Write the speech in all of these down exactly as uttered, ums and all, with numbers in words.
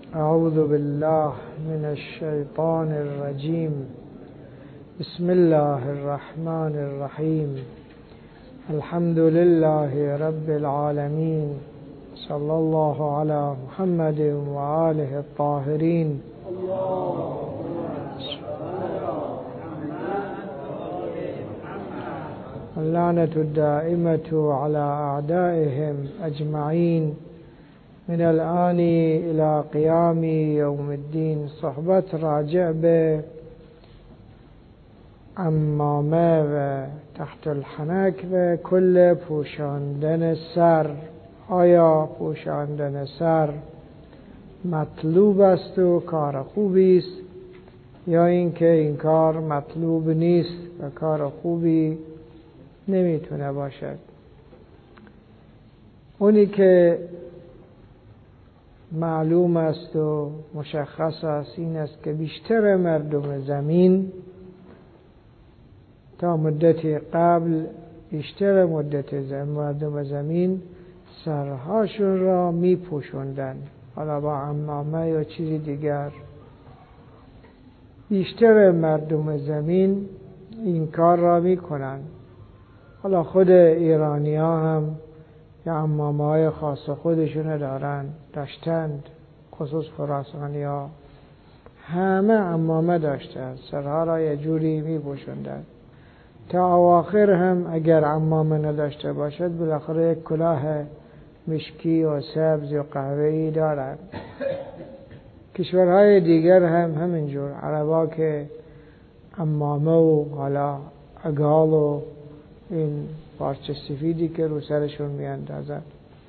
اعوذ بالله من الشیطان الرجیم. بسم الله الرحمن الرحیم. الحمد لله رب العالمین. صلی الله علی محمد و آله الطاهرین. اللعنة الدائمة على أعدائهم أجمعين من الآن إلى قيام يوم الدين. صحبت راجع به عمامه و تحت الحنک و کل پوشاندن سر. آیا پوشاندن سر مطلوب است و کار خوبی است، یا اینکه این کار مطلوب نیست و کار خوبی نمیتونه باشد؟ اونی که معلوم است و مشخص است این است که بیشتر مردم زمین تا مدتی قبل، بیشتر مدت مردم زمین سرهاشون را می پوشوندن، حالا با عمامه یا چیزی دیگر. بیشتر مردم زمین این کار را می کنن. حالا خود ایرانی ها هم یا عمامه های خاص خودشون دارن، داشتند، خصوص خراسانی ها همه عمامه داشتند، سرها را یه جوری می پوشوندند. تا اواخر هم اگر عمامه نداشته باشد بالاخره یک کلاه مشکی و سبز و قهوه‌ای دارند. کشورهای دیگر هم همینجور، عربا که عمامه و حالا عقال و این پارچه سفیدی که رو سرشون میاندازن.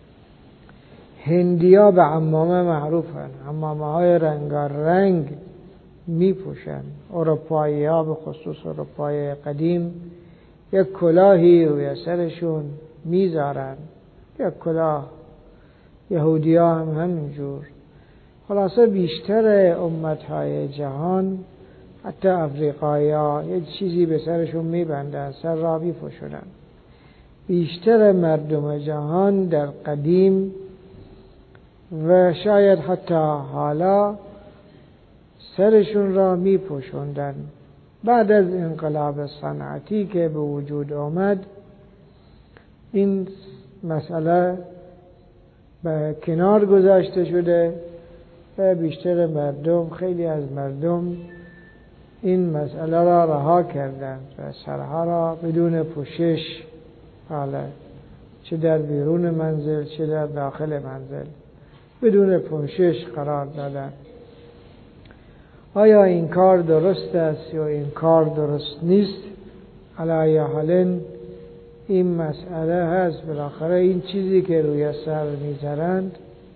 هندیا به عمامه معروفن، عمامه های رنگارنگ می پوشن. اروپایی ها به خصوص اروپای قدیم یک کلاهی روی سرشون میذارن، یک کلاه. یهودی ها هم همینجور. خلاصه بیشتر امت های جهان، حتی افریقایی ها، یک چیزی به سرشون میبندن، سر را میپوشونن. بیشتر مردم جهان در قدیم و شاید حتی حالا سرشون را میپوشوندن. بعد از انقلاب صنعتی که به وجود آمد این مسئله به کنار گذاشته شده و بیشتر مردم، خیلی از مردم این مسئله را رها کردند و سرها را بدون پوشش، حالا چه در بیرون منزل چه در داخل منزل، بدون پوشش قرار دادند. آیا این کار درست است یا این کار درست نیست؟ علی حال این مسئله هست. بالاخره این چیزی که روی سر میذارند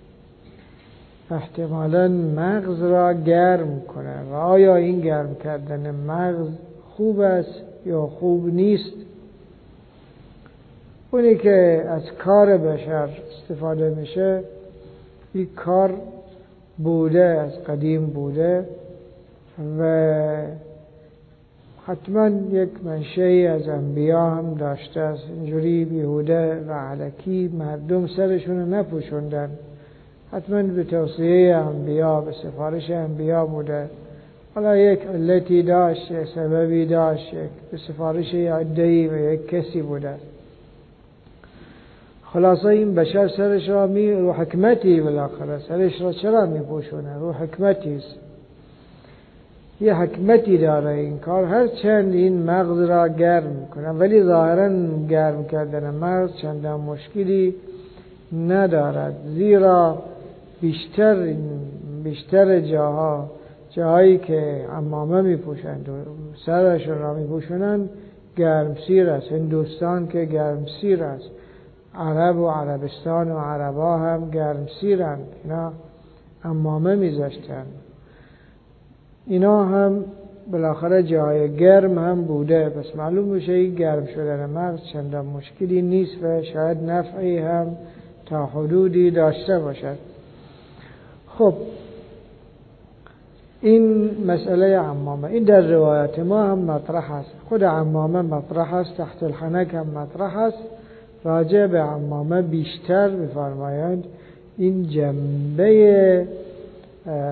احتمالاً مغز را گرم کنه و آیا این گرم کردن مغز خوب است یا خوب نیست؟ اونی که از کار بشر استفاده میشه، این کار بوده، از قدیم بوده و حتما یک منشأی از انبیا هم داشته است. اینجوری بیهوده و علکی مردم سرشون نپوشوندن، حتما به توصیه انبیا، به سفارش انبیا بوده. حالا یک علتی داشت، یک سببی داشت، یک به سفارش عده‌ای و یک کسی بوده. خلاصه این بشر سرش را می رو حکمتی، بالاخره سرش را چرا می پوشونه؟ رو حکمتی است، یه حکمتی داره این کار. هر چند این مغز را گرم کنه، ولی ظاهرا گرم کردن مغز چندان مشکلی ندارد، زیرا بیشتر بیشتر جاها، جاهایی که عمامه می پوشند و سرشون را می پوشونند، گرمسیر است. هندوستان که گرمسیر است، عرب و عربستان و عربا هم گرمسیرند، اینا عمامه میذاشتن. اینا هم بالاخره جای گرم هم بوده، بس معلوم میشه این گرم شدن مغز چندان مشکلی نیست و شاید نفعی هم تا حدودی داشته باشد. خب این مسئله عمامه، این در روایت ما هم مطرح است، خود عمامه مطرح است، تحت الحنک هم مطرح است. راجع به عمامه بیشتر بفرمایند این جنبه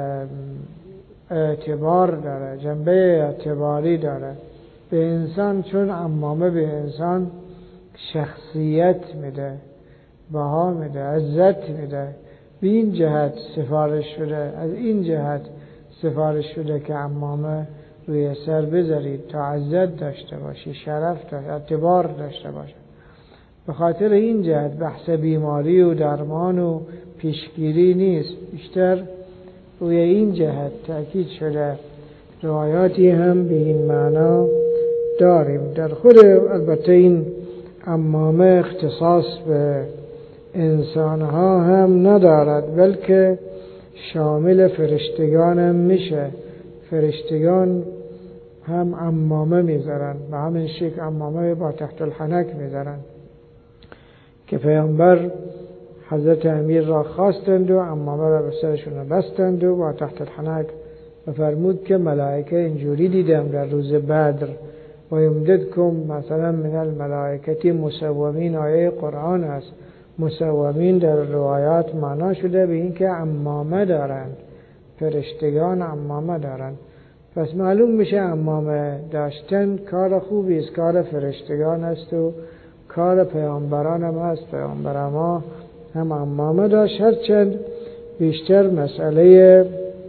اعتبار داره، جنبه اعتباری داره به انسان، چون عمامه به انسان شخصیت میده، بها میده، عزت میده. به این جهت سفارش شده، از این جهت سفارش شده که عمامه روی سر بذارید تا عزت داشته باشی، شرف داشته، اعتبار داشته باشه. به خاطر این جهت بحث بیماری و درمان و پیشگیری نیست، بیشتر روی این جهت تأکید شده. روایاتی هم به این معنا داریم. در خود البته این عمامه اختصاص به انسانها هم ندارد، بلکه شامل فرشتگان هم میشه. فرشتگان هم عمامه میذارن، به همین شکل عمامه با تحت الحنک میذارن که پیامبر حضرت امیر را خواستند و عمامه را به سرشون بستند و با تحت الحنک فرمود که ملائکه اینجوری دیدم در روز بدر و یمددکم مثلا من الملائکتی مسومین. آیه قرآن است. مسومین در روایات معنا شده به این که عمامه دارند، فرشتگان عمامه دارند. پس معلوم میشه عمامه داشتن کار خوبی است، کار فرشتگان است و کار پیامبران هم هست. پیامبر ما هم عمامه داشت، هرچند بیشتر مسئله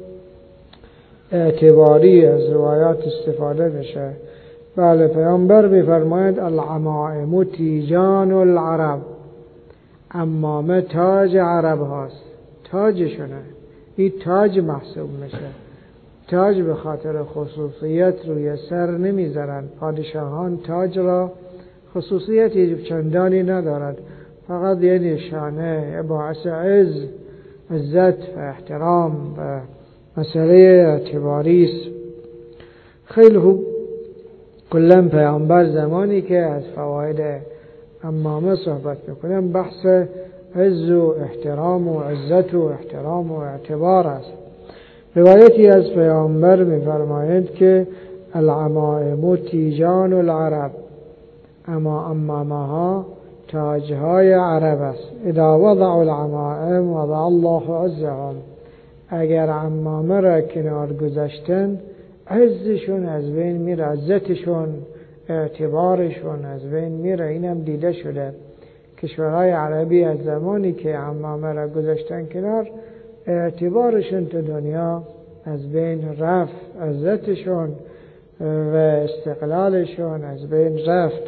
اعتباری از روایات استفاده میشه. بله، پیامبر میفرماید العمائم تیجان العرب، عمامه تاج عرب هاست، تاجشونه. این تاج محسوب میشه. تاج به خاطر خصوصیت روی سر نمیذارن. پادشاهان تاج را خصوصیتی چندانی ندارد، فقط یه نشانه، یه باعث عز، عزت و احترام و مسئله اعتباری است. خیلی خوب. کلا پیامبر زمانی که از فواید عمامه صحبت میکنم بحث عز و احترام و عزت و احترام و اعتبار است. روایتی از پیامبر میفرمایند که العمائم تیجان العرب، اما عمامه ها تاجهای عرب است. اذا وضع العمائم وضع الله عزهم، اگر عمامه را کنار گذاشتن عزشون از بین میره، عزتشون، اعتبارشون از بین میره. اینم دیده شده. کشورهای عربی از زمانی که عمامه را گذاشتن کنار اعتبارشون تو دنیا از بین رفت، عزتشون و استقلالشون از بین رفت.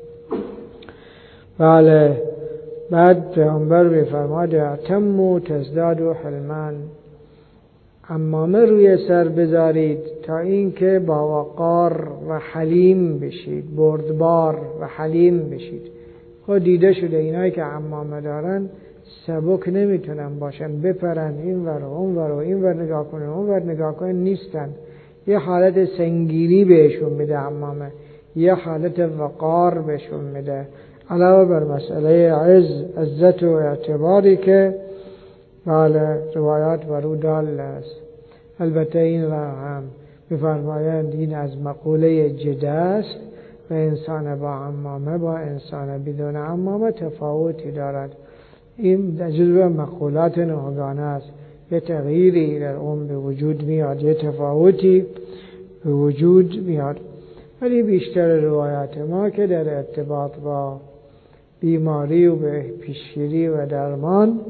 بله. بعد پیامبر میفرماد اعتموا تزدادوا حلما، عمامه روی سر بذارید تا اینکه با وقار و حلیم بشید، بردبار و حلیم بشید. خود دیده شده اینایی که عمامه دارن سبک نمیتونن باشن، بپرن این ور و اون ور و این ور نگاه کنن اون ور نگاه کنن، نیستن. یه حالت سنگینی بهشون میده عمامه، یه حالت وقار بهشون میده، علاوه بر مسئله عز، عزت و اعتباری که بله روایات بر او دال است. البته این را هم می‌فرمایند این از مقوله جده است و انسان با عمامه با انسان بدون عمامه تفاوتی دارد. این جزو مقولات ناگهانی است. یه تغییری در اون به وجود میاد، یه تفاوتی به وجود میاد. ولی بیشتر روایات ما که در ارتباط با بیماری و به پیشگیری و درمان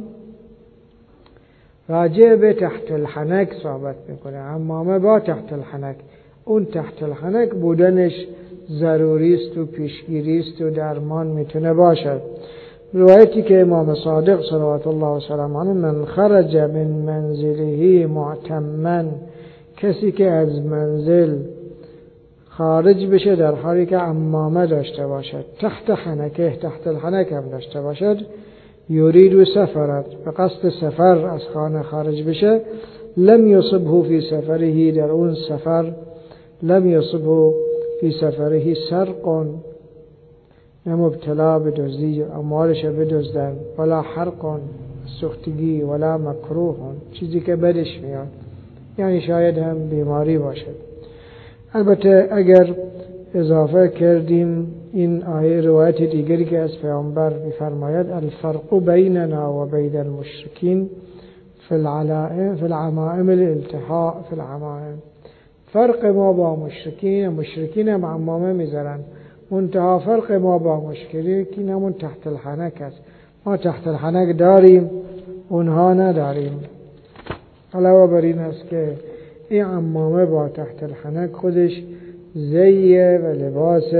راجع به تحت الحنک صحبت میکنه. عمامه با تحت الحنک، اون تحت الحنک بودنش ضروری است و پیشگیری است و درمان میتونه باشد. روایتی که امام صادق صلوات الله و سلامه علیه من خرج من منزله معتما، کسی که از منزل خارج بشه در حالی که عمامه داشته باشد، تحت حنکه، تحت الحنک هم داشته باشد، یرید و سفرت، به قصد سفر از خانه خارج بشه، لم یصبه فی سفره، در اون سفر لم یصبه فی سفره سرق، نه مبتلا به دزدی اموالش بدزدن، ولا حرق سوختگی، ولا مکروه چیزی که بدش میاد، یعنی شاید هم بیماری باشد. البته اگر اضافه کردیم این آیه روایت دیگری که از پیامبر می‌فرماید الفرق بیننا و بین المشرکین فی العلائم فی العمائم الالتحاء فی العمائم، فرق ما با مشرکین، مشرکین هم عمامه میذارن، منتها فرق ما با مشرکین همون تحت الحنک است. ما تحت الحنک داریم، اونها نداریم. علاوه بر این است که این عمامه با تحت الحنک خودش زیه و لباس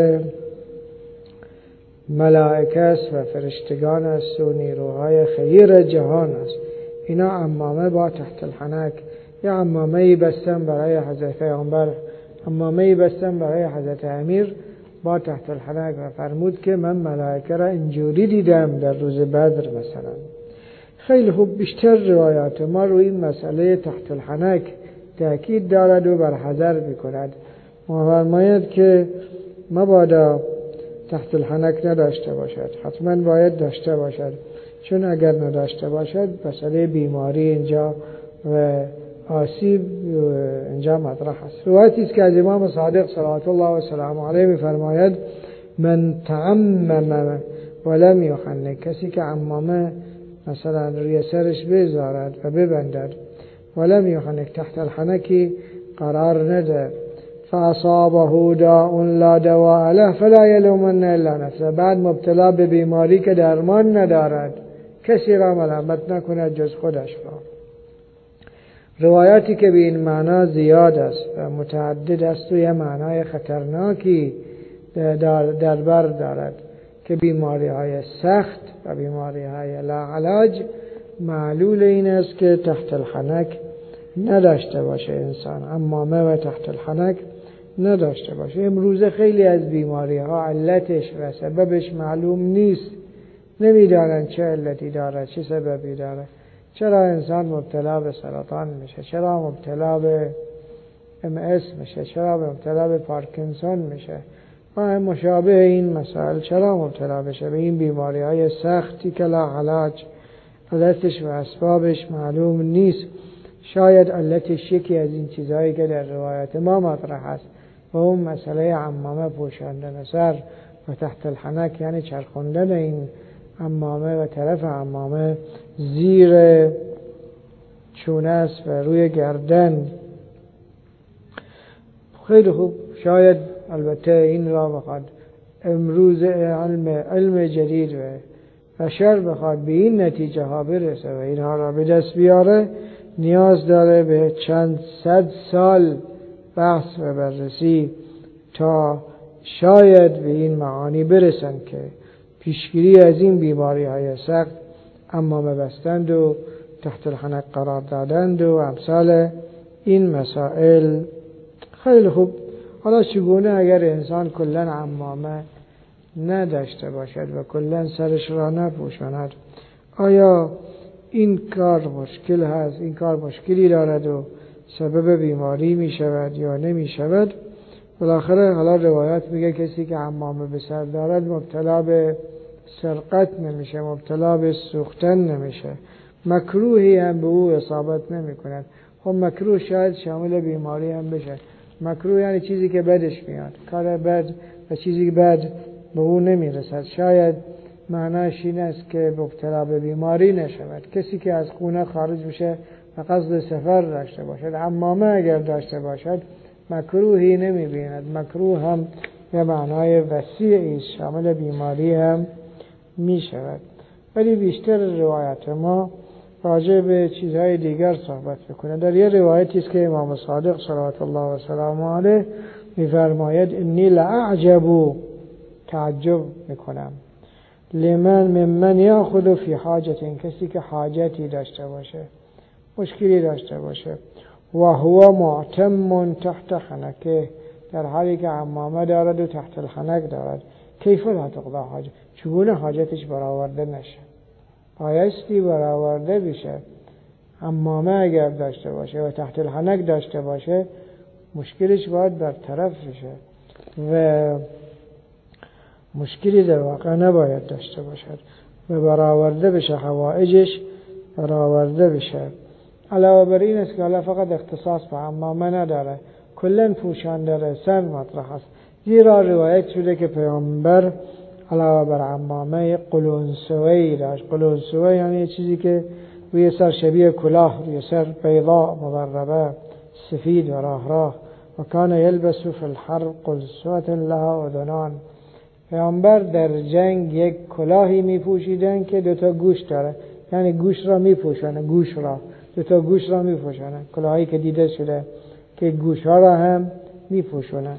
ملائکه است و فرشتگان است و نیروهای خیر جهان است. اینا عمامه با تحت الحنک. یا عمامه‌ای بستن برای حضرت پیامبر، عمامه‌ای بستن برای حضرت امیر با تحت الحنک و فرمود که من ملائکه را اینجوری دیدم در روز بدر مثلا. خیلی خوب، بیشتر روایات ما روی این مسئله تحت الحنک تأکید دارد و برحذر می‌کند. فرماید که مبادا تحت الحنک نداشته باشد، حتما باید داشته باشد، چون اگر نداشته باشد مسئله بیماری اینجا و آسیب اینجا مطرح است. روایتی است که از امام صادق صلوات الله و سلام علیه می‌فرماید من تعمم ولم یحنک، کسی که عمامه مثلا روی سرش بذارد و ببندد ولم یحنک، تحت الحنکی قرار نده، فاصابه داء لا دواء له فلا یلومن الا نفسه، بعد مبتلا به بیماری که درمان ندارد کسی را ملامت نکند جز خودش را. روایاتی که به این معنا زیاد است و متعدد است و یه معنای خطرناکی در بر دارد که بیماری های سخت و بیماری های لاعلاج معلول این است که تحت الحنک نداشته باشه انسان، عمامه و تحت الحنک نداشته باشه. امروز خیلی از بیماری ها علتش و سببش معلوم نیست، نمیدانن چه علتی داره، چه سببی داره. چرا انسان مبتلا به سرطان میشه، چرا مبتلا به ام اس میشه، چرا مبتلا به پارکینسون میشه و مشابه این مسائل، چرا مبتلا بشه به این بیماری های سختی که لا علاج، علتش و اسبابش معلوم نیست. شاید علتش یکی از این چیزهایی که در روایت ما مطرح است و اون مسئله عمامه پوشاندن سر و تحت الحنک، یعنی چرخوندن این عمامه و طرف عمامه زیر چونه است و روی گردن. خیلی خوب، شاید البته این را بخواد امروز علم, علم جدید و بشر بخواد به این نتیجه ها برسه و اینها را به دست بیاره، نیاز داره به چند صد سال بحث و بررسی تا شاید به این معانی برسن که پیشگیری از این بیماری های سخت عمامه بستند و تحت الحنک قرار دادند و امثال این مسائل. خیلی خوب، حالا چگونه اگر انسان کلا عمامه نداشته باشد و کلا سرش را نپوشاند؟ آیا این کار مشکل هست؟ این کار مشکلی دارد و سبب بیماری می شود یا نمی شود؟ بالاخره حالا روایات میگه کسی که عمامه به سر دارد مبتلا به سرقت نمیشه، مبتلا به سوختن نمیشه، مکروهی هم به او اصابت نمی کند. خب مکروه شاید شامل بیماری هم بشه. مکروه یعنی چیزی که بدش میاد، کار بد و چیزی که بد به او نمیرسد. شاید معناش این است که مبتلا به بیماری نشود. کسی که از خونه خارج بشه و قصد سفر داشته باشد، عمامه اگر داشته باشد مکروهی نمی بیند. مکروه هم به معنای وسیعی شامل بیماری هم می شود. ولی بیشتر روایت ما راجع به چیزهای دیگر صحبت میکنه. در یه روایتی است که امام صادق صلوات الله و سلام علیه میفرماید انی لأعجب، تعجب میکنم، لمن ممن یاخذ فی حاجت، این کسی که حاجتی داشته باشه، مشکلی داشته باشه، و هو معتم تحت حنکه، در حالی که عمامه دارد و تحت الحنک دارد، کیف لا تقضی حاجت، چگونه حاجتش برآورده نشه؟ بایستی برآورده بشه. عمامه اگر داشته باشه و تحت الحنک داشته باشه مشکلش باید برطرف بشه و مشکلی در واقع نباید داشته باشد و برآورده بشه، حوائجش برآورده بشه. علاوه بر این است که حالا فقط اختصاص به عمامه نداره، کلن پوشاندن سر مطرح است. زیرا روایت شده که پیامبر علاوه بر عمامه قلنسوه‌ای داشت. قلنسوه یعنی چیزی که روی سر شبیه کلاه، روی سر بیضا مضربه، سفید و راه راه و کان یلبس فی الحرب قلصوة لها اذنان. پیامبر در جنگ یک کلاهی می پوشیدن که دوتا گوش داره، یعنی گوش را می پوشانه، گوش را دوتا گوش را می پوشانه، کلاهی که دیده شده که گوش ها را هم می پوشانه.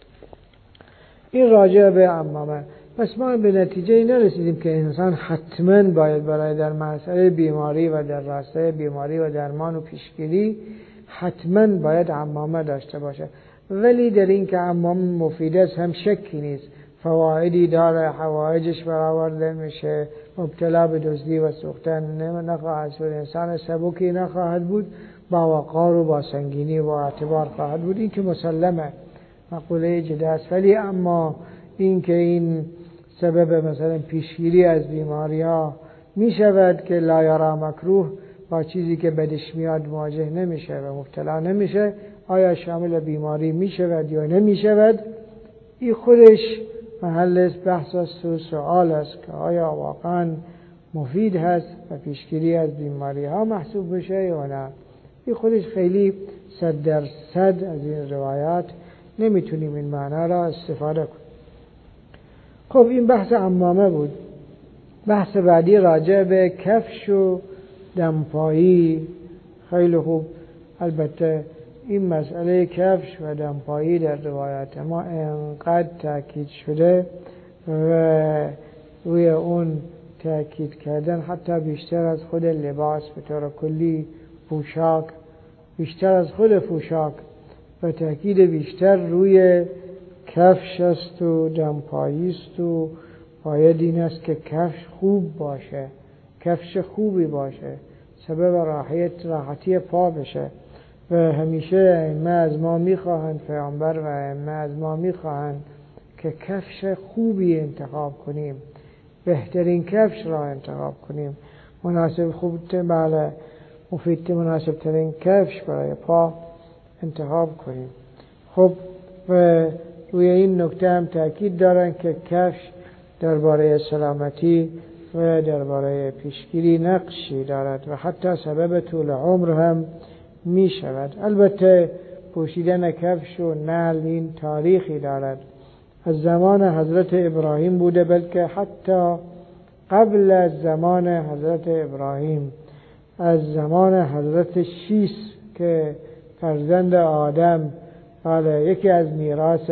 این راجع به عمامه. پس ما به نتیجه نرسیدیم که انسان حتما باید برای در مسئله بیماری و در راستای بیماری و درمان و پیشگیری حتما باید عمامه داشته باشه. ولی در این که عمامه مفید است هم شکی نیست، فوایدی داره، حوایجش برآورده میشه، مبتلا به دزدی و سوختن نخواهد شد، انسان سبکی نخواهد بود، با وقار و با سنگینی و اعتبار خواهد بود. این که مسلمه، مقوله جده است. ولی اما این که این سبب مثلا پیشگیری از بیماری ها می شود که لا یرا مکروه، با چیزی که بدش میاد مواجه نمیشه و مبتلا نمیشه، آیا شامل بیماری می شود یا نمی شود؟ این خودش محل بحث است و سوال است که آیا واقعا مفید هست و پیشگیری از بیماری ها محسوب بشه یا نه. این خودش خیلی صد در صد از این روایات نمیتونیم این معنا را استفاده کنیم. خب این بحث عمامه بود. بحث بعدی راجع به کفش و دمپایی. خیلی خوب. البته این مسئله کفش و دمپایی در روایات ما انقدر تاکید شده و روی اون تاکید کردن حتی بیشتر از خود لباس به طور کلی، پوشاک بیشتر از خود پوشاک و تاکید بیشتر روی کفش است و دمپایی است و باید این است که کفش خوب باشه، کفش خوبی باشه، سبب راحت راحتی پا بشه. و همیشه ائمه از ما میخواهند، پیامبر و ائمه از ما میخواهند که کفش خوبی انتخاب کنیم، بهترین کفش را انتخاب کنیم، مناسب خوب بله مفید مناسب ترین کفش برای پا انتخاب کنیم. خب و روی این نکته هم تاکید دارن که کفش درباره سلامتی و درباره پیشگیری نقشی دارد و حتی سبب طول عمر هم می شود. البته پوشیدن کفش و نعل این تاریخی دارد، از زمان حضرت ابراهیم بوده، بلکه حتی قبل از زمان حضرت ابراهیم، از زمان حضرت شیث که فرزند آدم، بله یکی از میراث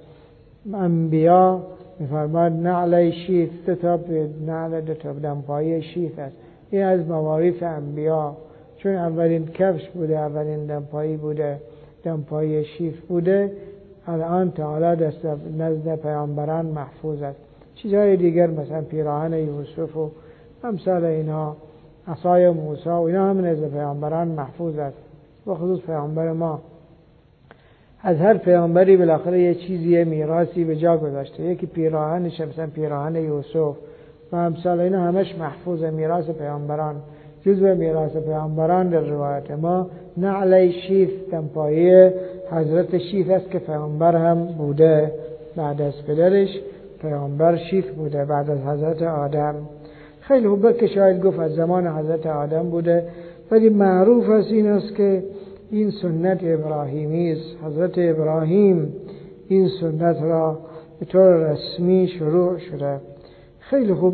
انبیا میفرماد نعل شیث، دو تا نعل دو تا دمپایی شیث است. این از مواریث انبیا، چون اولین کفش بوده، اولین دمپایی بوده، دمپایی شیث بوده، الان تعالی دست نزد پیامبران محفوظ است. چیزهای دیگر مثلا پیراهن یوسف و امثال اینا، عصای موسی و اینا هم نزد پیامبران محفوظ است. و خصوص پیامبر ما از هر پیامبری بالاخره یه چیزی میراثی به جا گذاشته، یکی پیراهنش، مثلا پیراهن یوسف و امثال اینا همش محفوظ، میراث پیامبران، جزء میراث پیامبران. در روایت ما نعل شیث، دمپایی حضرت شیث است که پیامبر هم بوده، بعد از پدرش پیامبر شیث بوده، بعد از حضرت آدم. خیلی خوبه که شاید گفت از زمان حضرت آدم بوده، ولی معروف است این است که این سنت ابراهیمی است. حضرت ابراهیم این سنت را به طور رسمی شروع شده. خیلی خوب.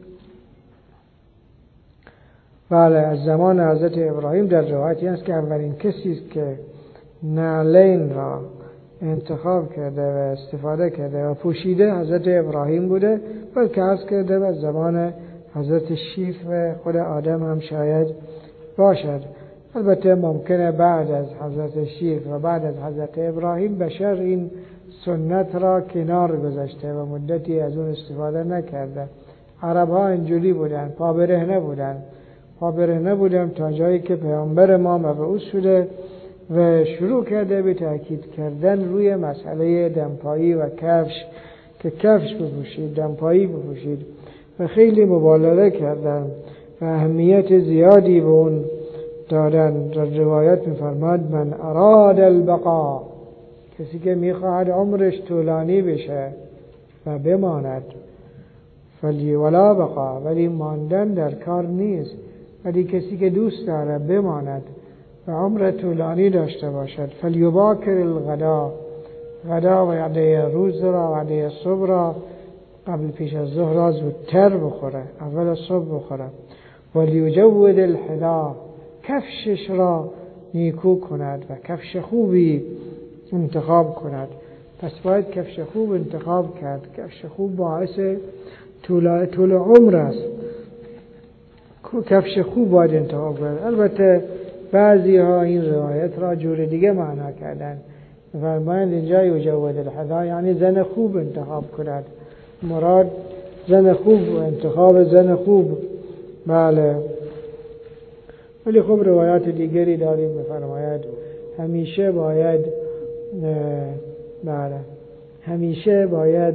بله از زمان حضرت ابراهیم در روایتی است که اولین کسی است که نعلین را انتخاب کرده و استفاده کرده و پوشیده حضرت ابراهیم بوده، بلکه عرض کرده و زمان حضرت شیث و خود آدم هم شاید باشد. البته ممکنه بعد از حضرت شیث و بعد از حضرت ابراهیم بشر این سنت را کنار گذاشته و مدتی از اون استفاده نکرده. عرب ها اینجوری بودن، پا برهنه بودن پا برهنه بودن تا جایی که پیامبر ما مبعوث شده و شروع کرده به تأکید کردن روی مسئله دمپایی و کفش، که کفش بپوشید، دمپایی بپوشید، و خیلی مبالغه کردن و اهمیت زیادی به اون دادن. در روایت می‌فرماد من اراد البقاء، کسی که می‌خواهد عمرش طولانی بشه و بماند، فلی ولا بقا، ولی ماندن در کار نیست، ولی کسی که دوست داره بماند و عمر طولانی داشته باشد. فلیباکر الغدا، غدا وعده روز را وعده صبح را قبل پیش از ظهر را زودتر بخوره، اول صبح بخوره. ولیجود الحدا، کفشش را نیکو کند و کفش خوبی انتخاب کند. پس باید کفش خوب انتخاب کرد. کفش خوب باعث طول, طول عمر است. کفش خوب باید انتخاب کرد. البته بعضی ها این روایت را جور دیگه معنا کردن. فرمایند اینجا یجود الحدا یعنی زن خوب انتخاب کند. مراد زن خوب، انتخاب زن خوب. بله. ولی خب روایات دیگری داریم می‌فرماید همیشه باید بله همیشه باید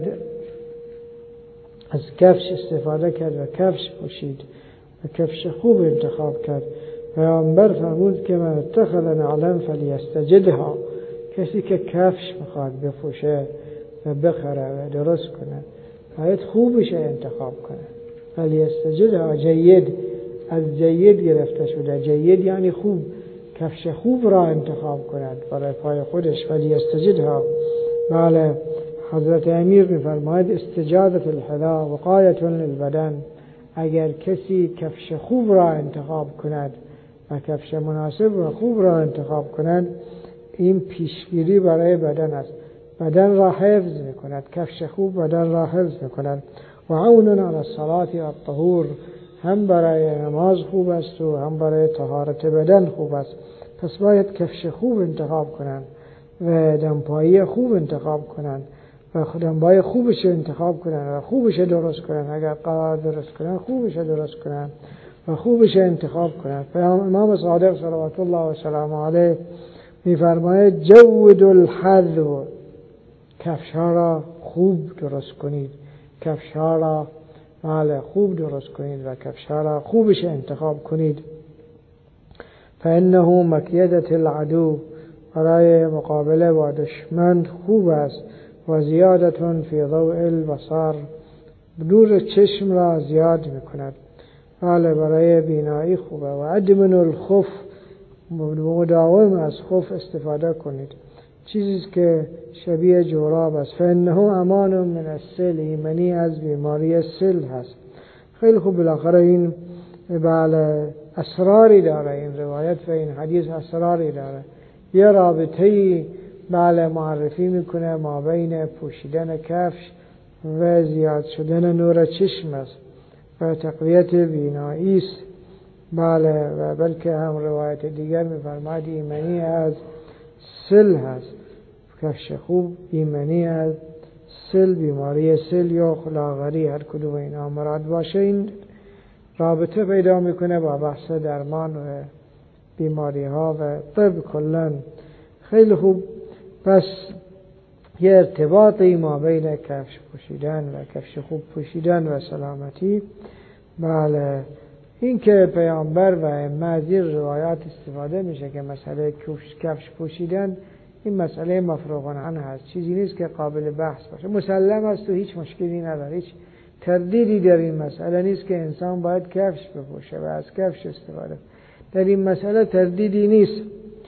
از کفش استفاده کرد و کفش پوشید و کفش خوب انتخاب کرد. پیامبر فرمود که من اتخذ نعلا فلیستجدها، کسی که کفش میخواد بپوشه و بخره و درست کنه باید خوبش انتخاب کنه. فلیستجدها، جید از جید گرفته شده. جید یعنی خوب. کفش خوب را انتخاب کند برای پای خودش. فلیستجدها. بله. حضرت امیر میفرماید استجادة الحذاء وقایة للبدن. اگر کسی کفش خوب را انتخاب کند و کفش مناسب و خوب را انتخاب کند، این پیشگیری برای بدن است. بدن را حفظ میکند. کفش خوب بدن را حفظ میکند. و عون علی الصلاة و الطهور، هم برای نماز خوب است و هم برای طهارت بدن خوب است. پس باید کفش خوب انتخاب کنند و دمپایی خوب انتخاب کنند و دمپایی خوبش انتخاب کنند و خوبش درست کنند. اگر قرار درست کنند خوبش درست کنند و خوبش انتخاب کنند. امام صادق صلوات الله و سلام علیه میفرماید جود الحذو، کفش ها را خوب درست کنید. کفش ها را بله خوب درست کنید و کفش ها را خوبش انتخاب کنید. فانه مکیدة العدو، برای مقابله با دشمن خوب است. و زیادتون فی ضوء البصر، نور چشم را زیاد میکند. بله برای بینایی خوبه. و ادمن الخف، مداوم از خف استفاده کنید. چیزی که شبیه جوراب است. فانه امان من السل، ایمنی از بیماری سل هست. خیلی خوب. بالاخره این بله اسراری داره این روایت و این حدیث اسراری داره. یه رابطه‌ای بله معرفی میکنه ما بین پوشیدن کفش و زیاد شدن نور چشم است و تقویت بینایی است. بله. و بلکه هم روایت دیگر میفرماید ایمنی از سل هست. کفش خوب ایمنی از سل، بیماری سل یا خلاغری، هر کدوم اینا مراد باشه، این رابطه پیدا میکنه با بحث درمان و بیماری ها و طب کلن. خیلی خوب. پس یه ارتباطی ما بین کفش پوشیدن و کفش خوب پوشیدن و سلامتی. بله. این که پیامبر و ائمه از این روایات استفاده میشه که مسئله کفش پوشیدن این مسئله مفروغ عنه هست، چیزی نیست که قابل بحث باشه، مسلم است و هیچ مشکلی نداره، هیچ تردیدی در این مسئله نیست که انسان باید کفش بپوشه و از کفش استفاده. در این مسئله تردیدی نیست،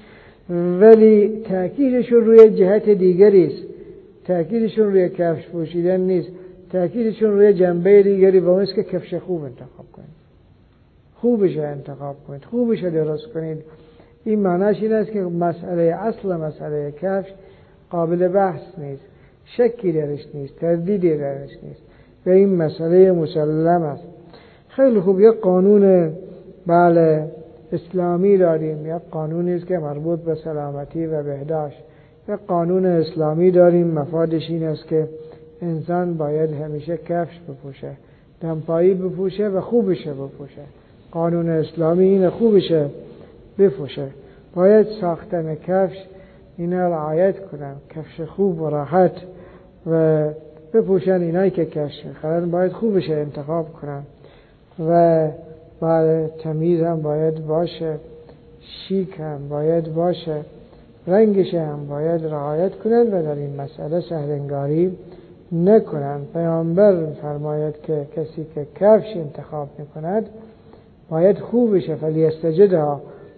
ولی تأکیدشون روی جهت دیگری است. تأکیدشون روی کفش پوشیدن نیست، تأکیدشون روی جنبه دیگری با اون است که کفش خوب انتخاب کنید، خوبش انتخاب کنید، خوبش درست کنید. این معناش این است که مسئله اصل مسئله کفش قابل بحث نیست، شکی درش نیست، تردیدی درش نیست و این مسئله مسلم است. خیلی خوب. یک قانون بله اسلامی داریم، یک قانونی است که مربوط به سلامتی و بهداشت. یک قانون اسلامی داریم، مفادش این است که انسان باید همیشه کفش بپوشه، دمپایی بپوشه و خوبشه بپوشه. قانون اسلامی این خوبشه بپوشه. باید ساختن کفش اینا رعایت کنن، کفش خوب و راحت و بپوشن. اینایی که کفش میخرن باید خوبش انتخاب کنن و باید تمیز هم باید باشه، شیک هم باید باشه، رنگش هم باید رعایت کنن و در این مسئله سهلنگاری نکنن. پیامبر فرماید که کسی که کفش انتخاب میکند باید خوبشه، فلیستجدها،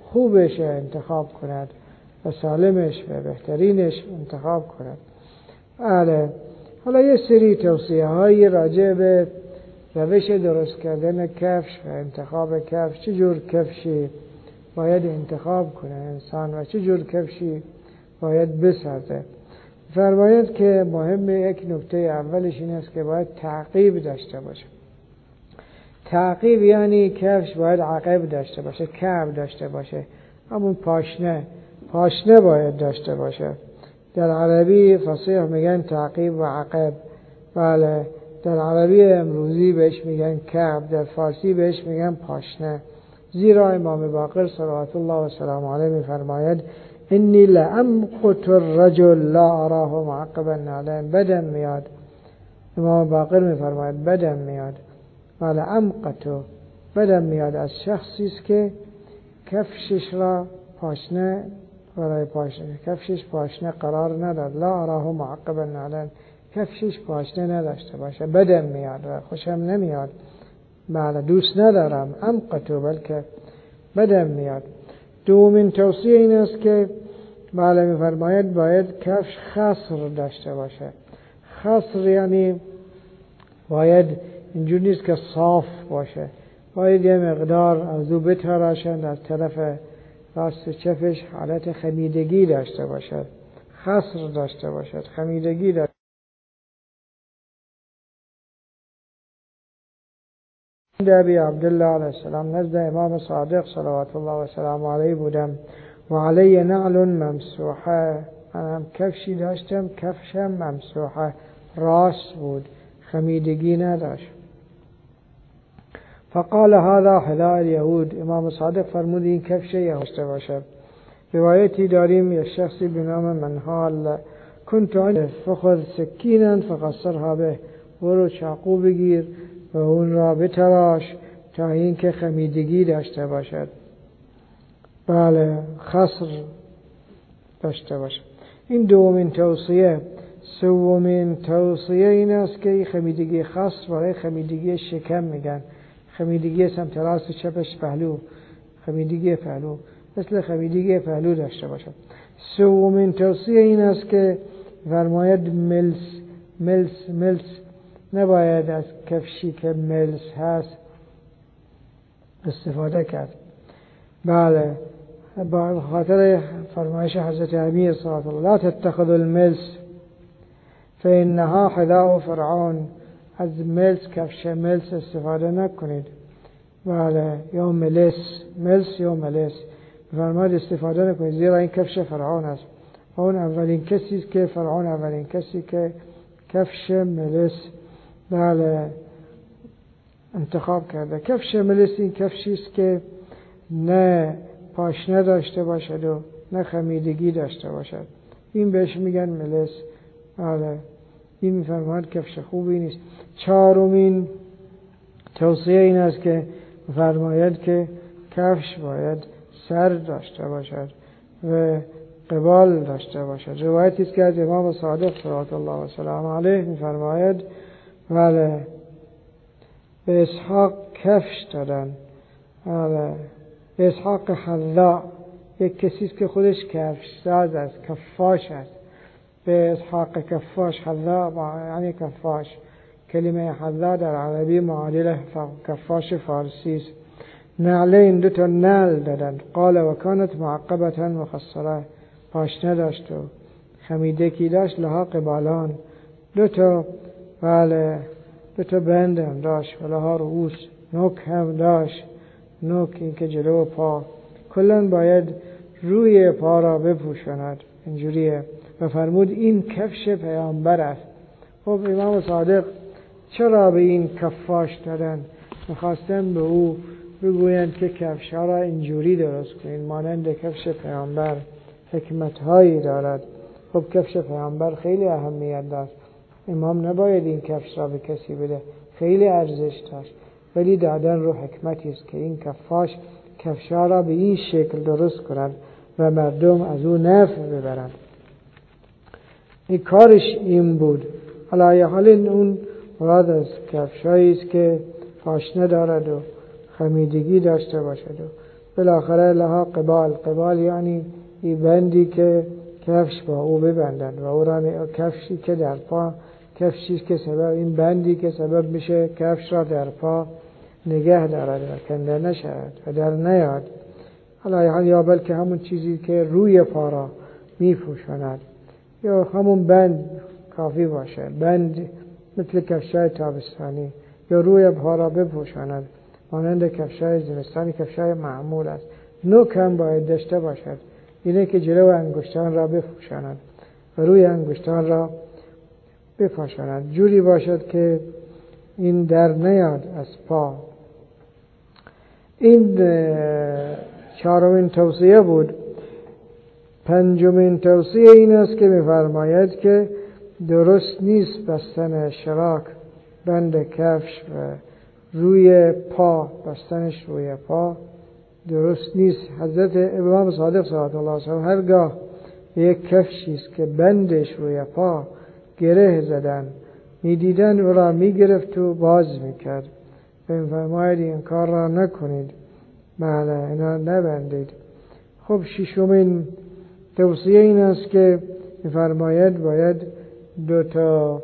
خوبش انتخاب کند و سالمش و بهترینش انتخاب کند. بله، حالا یه سری توصیه هایی راجع به روش درست کردن کفش و انتخاب کفش، چه جور کفشی باید انتخاب کنه انسان و چه جور کفشی باید بسازه. فرماید که مهم، یک نکته اولش این است که باید تعقیب داشته باشه. تعقیب یعنی کفش باید عقب داشته باشه، کعب داشته باشه، همون پاشنه پاشنه باید داشته باشه. در عربی فصیح میگن تعقیب و عقب. بله، در عربی امروزی بهش میگن کعب، در فارسی بهش میگن پاشنه. زیرا امام باقر صلوات الله و سلام علیه میفرماید انی لأمقت الرجل لا اراه معقبا نعلین. بدم میاد، امام باقر میفرماید بدم میاد، بله امقتو، بدم میاد از شخصی است که کفشش را پاشنه برای پاشنه کفشش پاشنه قرار نداد، لا اراه معقبا نعلین، کفشش پاشنه نداشته باشه، بدم میاد و خوشم نمیاد، بله دوست ندارم، امقتو، بلکه بدم میاد. دومین توصیه این است که بله میفرماید باید کفش خصر داشته باشه. خصر یعنی باید اینجور نیست که صاف باشه، باید یه مقدار از او بتراشند، از طرف راست چپش حالت خمیدگی داشته باشد، خصر داشته باشد، خمیدگی داشته. ابی عبدالله علیه السلام نزد امام صادق صلوات الله و سلام علیه بودم و علی نعل ممسوحه، من هم کفشی داشتم، کفشم ممسوحه، راست بود، خمیدگی نداشت. فقال هذا حذاء اليهود، امام صادق فرمود این کفش یهودی باشد. روایتی داریم یک شخصی به نام منهال كنت عنده فخذ سکینا فقصرها به، برو چاقو بگیر و اون را بتراش تا اینکه خمیدگی داشته باشد، بله خصر داشته باشد. این دومین توصیه. سومین توصیه این است که خمیدگی خصر برای خمیدگی شکم میگن، خمیدگی سمت راست چپش پهلو، خمیدگی پهلو، مثل خمیدگی پهلو داشته باشد. سومین توصیه این است که فرماید ملس ملس ملس نباید از کفشی که ملس هست استفاده کرد. بله، با خاطر فرمایش حضرت امیر صلی الله لا تتخذوا الملس فإنها حذاء فرعون، از ملس کفش ملس استفاده نکنید. بله، یا ملس، ملس یا ملس فرماید استفاده نکنید، زیرا این کفش فرعون است. اون اولین کسی است که فرعون اولین کسی که کفش ملس بله انتخاب کرده. کفش ملس این کفشی است که نه پاشنه داشته باشد و نه خمیدگی داشته باشد، این بهش میگن ملس. بله، این میفرماید کفش خوبی نیست. چهارمین توصیه این است که فرماید که کفش باید سر داشته باشد و قبال داشته باشد. روایتی است که از امام صادق صلوات الله و سلام علیه میفرماید بله به اسحاق کفش دادن، بله به اسحاق حذاء، یک کسی است که خودش کفش ساز است، کفاش است. به اسحاق کفاش، حذاء یعنی کفاش، کلمه حذاء در عربی معادل کفاش فارسی است. نعلین، دو تا نعل دادند. قال و کانت معقبة مخصره، پاشنه داشت و خمیدگی داشت، لها قبالان، دو تا بله دو تا بند هم داشت و لها رؤوس، نوک هم داشت، نوک این که جلو پا، کلن باید روی پا را بپوشاند اینجوریه. و فرمود این کفش پیامبر است. خب امام صادق چرا به این کفاش دادن؟ میخواستن به او بگویند که کفش ها را اینجوری درست کنید مانند کفش پیامبر، حکمت هایی دارد. خب کفش پیامبر خیلی اهمیت داشت، امام نباید این کفش را به کسی بده، خیلی ارزش داشت، ولی دادن رو حکمتی است که این کفاش کفش ها را به این شکل درست کند و مردم از او نفع ببرند. این کارش این بود. علی حال اون مراد از کفشایی است که پاشنه دارد و خمیدگی داشته باشد و بالاخره لها قبال. قبال یعنی این بندی که کفش با او ببندند و او را کفشی که در پا، کفشی که سبب، این بندی که سبب میشه کفش را در پا نگه دارد و کنده نشود و در نیاد. حالا یا بلکه همون چیزی که روی پا را میپوشاند یا همون بند کافی باشه، بند مثل کفشای تابستانی یا روی پا را بپوشاند مانند کفشای زمستانی، کفشای معمول است. نوک هم باید داشته باشد، اینه که جلو انگشتان را بپوشاند و روی انگشتان را بپوشاند، جوری باشد که این در نیاد از پا. این چهارمین توصیه بود. پنجمین توصیه این است که می‌فرماید که درست نیست بستن شراک بند کفش و روی پا، بستنش روی پا درست نیست. حضرت امام صادق صلی الله علیه و هرگاه یک کفشی است که بندش روی پا گره زدن می‌دیدن او را می‌گرفت و باز می‌کرد. می‌فرماید این کار را نکنید، بله اینا نبندید. خب ششمین توصیه این است که می‌فرماید باید دو تا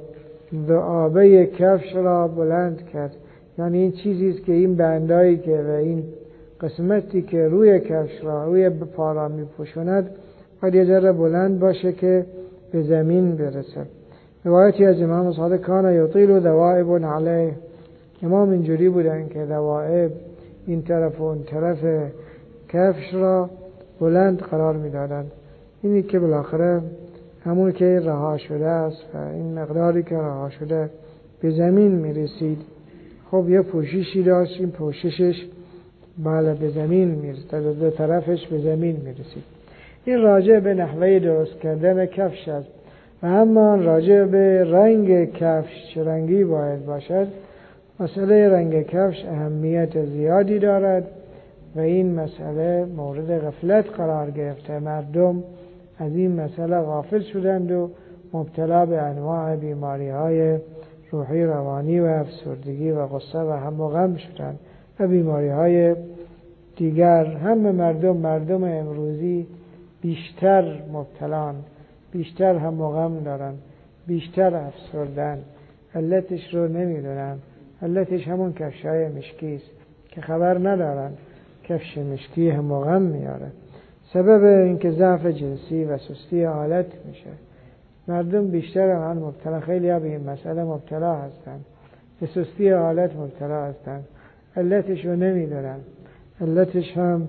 ذعابه کفش را بلند کرد. یعنی این چیزی است که این بندایی که و این قسمتی که روی کفش را، روی پا را می‌پوشاند باید یه ذره بلند باشه که به زمین برسه. روایتی از امام صادق کان یطیل ذوائب علیه، امام اینجوری بودن که ذوائب این طرف و اون طرف کفش را بلند قرار میدادند. اینی که بالاخره همون که رها شده است و این مقداری که رها شده به زمین میرسید. خب یه پوششی داشت، این پوششش بالا به زمین میرسید، دو طرفش به زمین میرسید. این راجع به نحوه درست کردن کفش است. و اما راجع به رنگ کفش چه رنگی باید باشد، مسئله رنگ کفش اهمیت زیادی دارد و این مسئله مورد غفلت قرار گرفته. مردم از این مسئله غافل شدند و مبتلا به انواع بیماری های روحی، روانی و افسردگی و غصه و هم و غم شدند و بیماری های دیگر. همه مردم مردم امروزی بیشتر مبتلان، بیشتر هم و غم دارن، بیشتر افسردن. علتش رو نمیدونن. علتش همون کفشای مشکی است که خبر ندارن کفش مشکی هم و غم میاره. سبب اینکه ضعف جنسی و سستی حالت میشه. مردم بیشتر هم مبتلا، خیلی ها به این مسئله مبتلا هستن، به سستی حالت مبتلا هستن. علتش رو نمیدونن. علتش هم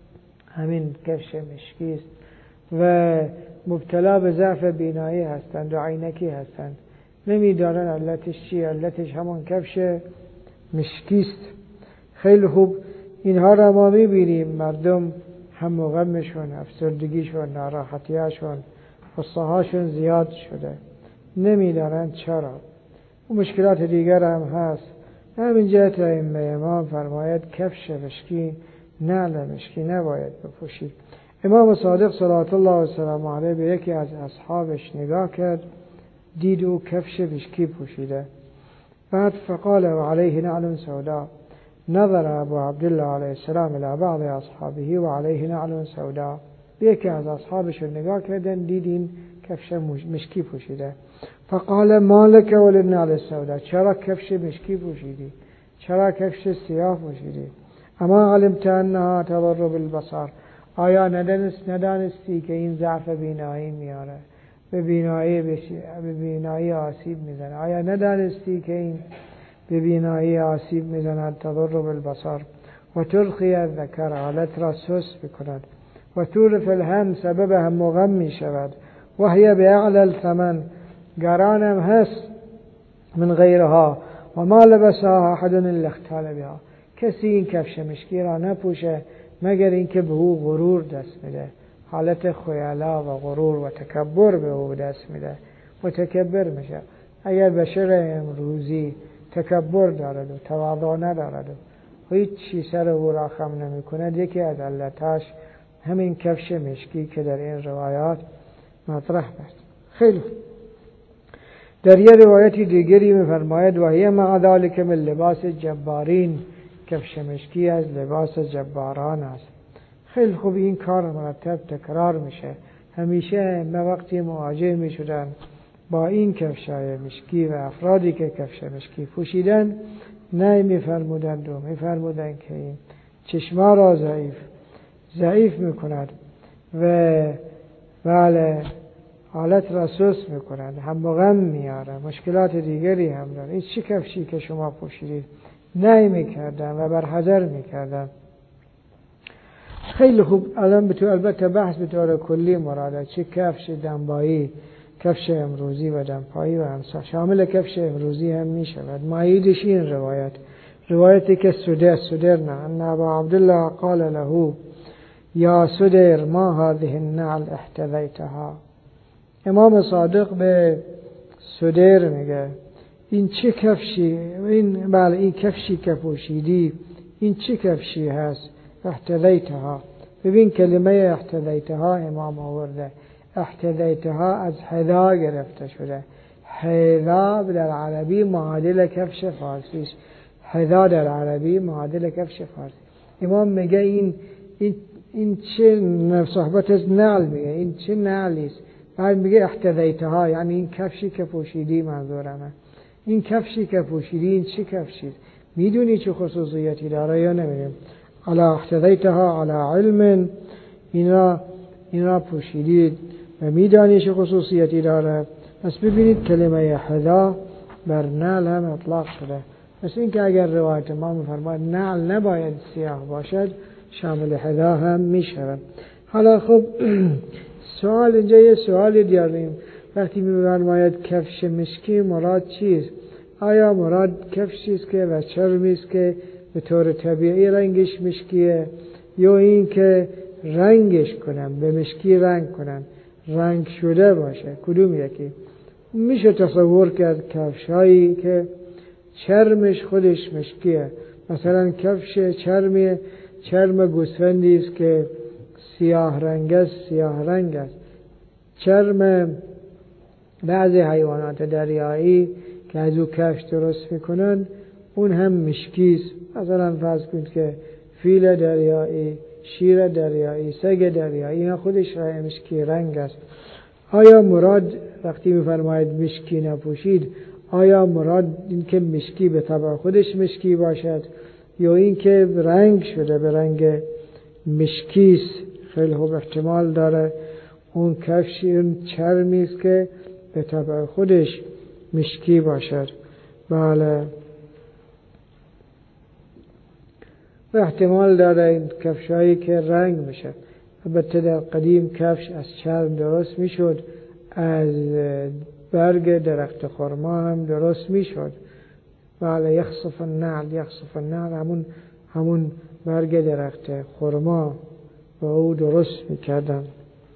همین کفش مشکی است و مبتلا به ضعف بینایی هستند و عینکی هستند. نمیدانن علتش چی. علتش همون کفش مشکی است. خیلی خوب اینها را ما میبینیم. مردم هم و غمشون، افسردگیشون، ناراحتیاشون، غصه هاشون زیاد شده. نمیدانن چرا. و مشکلات دیگر هم هست. همین جهت ائمه امام فرماید کفش مشکی، نعل مشکی نباید بپوشید. امام صادق صلوات الله و سلام علیه به یکی از اصحابش نگاه کرد، دید او کفش مشکی پوشیده. بعد فقال و علیه نعل سودا. نظر ابو عبدالله علیه السلام الى بعض اصحابه و علیه نعل سودا. به یکی از اصحابش نگاه کردن، دید این کفش مشکی پوشیده. فقال مالک وللنعل سودا، چرا کفش مشکی پوشیدی؟ چرا کفش سیاه پوشیدی؟ اما علمت انها تضر بالبصر، آیا ندانست ندانستی که این ضعف بینایی میاره، به بینایی به بینایی آسیب میزنه؟ آیا ندانستی که این به بینایی آسیب میزند؟ تضر بالبصر و ترخی الذکر، حالت را سست بکند، و تورث الهم، سبب هم و غم میشود، و هی باعلی الثمن، گرانم هست من غیرها، و ما لبسها احد الا اختال بها، کسی این کفش مشکی را نپوشه مگر اینکه به او غرور دست میده، حالت خیالا و غرور و تکبر به او دست میده، متکبر میشه. اگر بشر امروزی تکبر دارد و تواضع ندارد و هیچ چیز سر او را خم نمی کند، یکی از علتاش همین کفش مشکی که در این روایات مطرح است. خیلی در یه روایتی دیگری می‌فرماید و هی مع ذلک من لباس جبارین، کفش مشکی از لباس جباران است. خیلی خوب این کار مرتب تکرار میشه. همیشه ما وقتی مواجه میشدن با این کفشای مشکی و افرادی که کفش مشکی پوشیدن، نه میفرمودند و میفرمودند که این چشما را ضعیف ضعیف میکند و بله حالت را سست میکنند، هم غم میاره، مشکلات دیگری هم داره. این چه کفشی که شما پوشیدید؟ نه میکردن و برحذر میکردن. خیلی خوب. الان به تو البته بحث به طور کلی مراده چه کفش دنبایی، کفش امروزی و دنپایی و امسا شامل کفش امروزی هم می شود. ماییدش این روایت روایتی که سدر سدر نه ان ابا عبدالله قال له یا سدر ما هذه النعل احتذیتها. امام صادق به سدر میگه این چه کفشی، این بله این کفشی که پوشیدی این چه کفشی هست؟ احتذیتها. ببین کلمه احتذیتها امام آورده. احتذیتها از حذا گرفته شده. حذا در عربی معادل کفش فارسی است. حذا در عربی معادل کفش فارسی. امام میگه این این این چه صحبت از نعل میگه، این چه نعلی است؟ بعد میگه احتذیتها، یعنی این کفشی که پوشیدی منظورمه. این کفشی که پوشیدی این چه کفشی است؟ میدونی چه خصوصیتی داره یا نمیدونی؟ علا احتذیتها علا علم، اینا اینا پوشیدید و میدانی چه خصوصیتی داره. پس ببینید کلمه حذا بر نعل هم اطلاق شده. پس این که اگر روایت ما میفرماید نعل نباید سیاه باشد، شامل حذا هم میشود. حالا خب سوال اینجا یه سوالی داریم. وقتی میفرماید کفش مشکی مراد چیست؟ آیا مراد کفشی است که و چرمی است که به طور طبیعی رنگش مشکیه، یا این که رنگش کنن، به مشکی رنگ کنن، رنگ شده باشه؟ کدوم یکی؟ میشه تصور کرد کفش هایی که چرمش خودش مشکیه. مثلا کفش چرمی چرم گوسفندی است که سیاه رنگ است، سیاه رنگ است. چرم بعضی حیوانات دریایی که از او کفش درست میکنن اون هم مشکی است. مثلا فرض کنید که فیل دریایی، شیر دریایی، سگ دریایی، اینا خودش مشکی رنگ است. آیا مراد وقتی میفرماید مشکی نپوشید، آیا مراد این که مشکی به طبع خودش مشکی باشد، یا این که رنگ شده به رنگ مشکی است؟ خیلی خوب احتمال داره اون کفش اون چرمی است که به طبع خودش مشکی باشد. بله. و احتمال داره این کفشایی که رنگ میشه. البته در قدیم کفش از چرم درست میشد، از برگ درخت خرما هم درست میشد. بله. یخصف النعل، یخصف النعل همون همون برگ درخت خرما و او درست میکردن.